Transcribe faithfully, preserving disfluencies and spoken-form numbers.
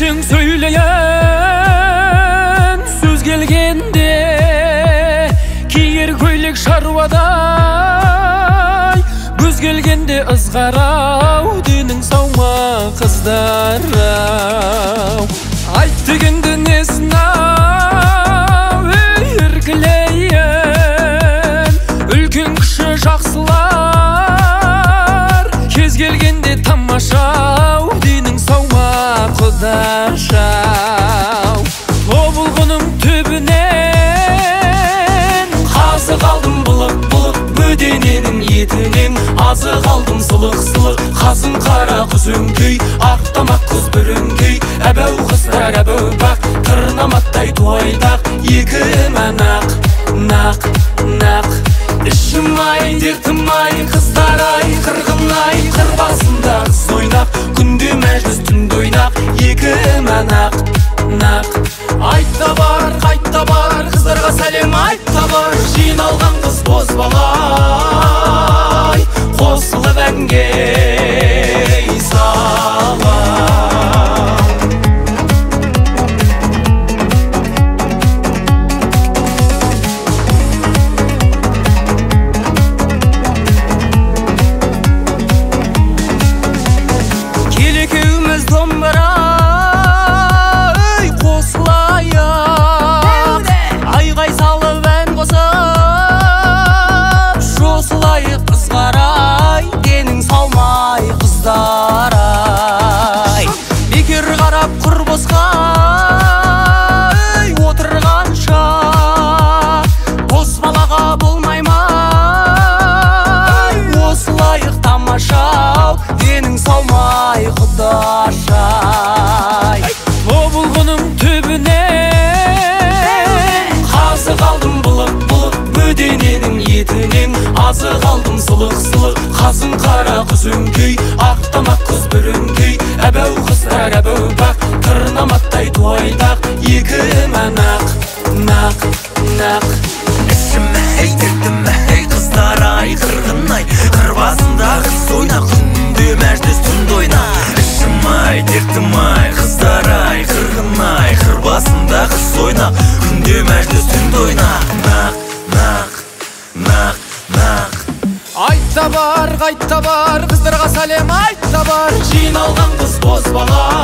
ішің сөйлеген сөз келгенде киер көйлек шаруадай көз келгенде ызғарау денің сау ма қыздар-ау айт дегенде несін-ау ей еркелейін үлкен кіші жақсылар кез келгенде тамашау денің сау ма құдаш-ау тобылғының түбінен қазы қалдым былық-былық бөдененің етінен азы қалдым сылық-сылық қазын қара күзіңкей ақтамақ күз бүріңкей әбәу қыздар әбәу бақ тырнаматтай туайдақ екі мәнақ нақ нақ ішім-ай дертім-ай қыздар-ай қырғын-ай қыр басында қыз ойнақ күнде мәжіліс түнде ойнақ екі мәнақ нақ айтта бар қайтта бар қыздарға сәлем айтта бар жиналған қыз бозбалай қосылып әнге денің салмай құдаш-ай тобылғының түбінен қазы қалдым былық-былық бөдененің етінен азы қалдым сылық-сылық қазын қара күзіңкей ақтамақ күз бүріңкей әбәу қыздар әбәу бақ тырнаматтай туайдақ екі мәнақ нақ нақ ішім-ай дертім-ай қыздар-ай қырғын-ай қыр басында қыз ойнақ күнде мәжіліс түнде ойнақ ішім-ай дертім-ай қыздар-ай қырғын-ай қыр басында қыз ойнақ күнде мәжіліс түнде ойнақ нақ нақ нақ нақ айтта бар қайтта бар қыздарға сәлем айтта бар жиналған қыз бозбала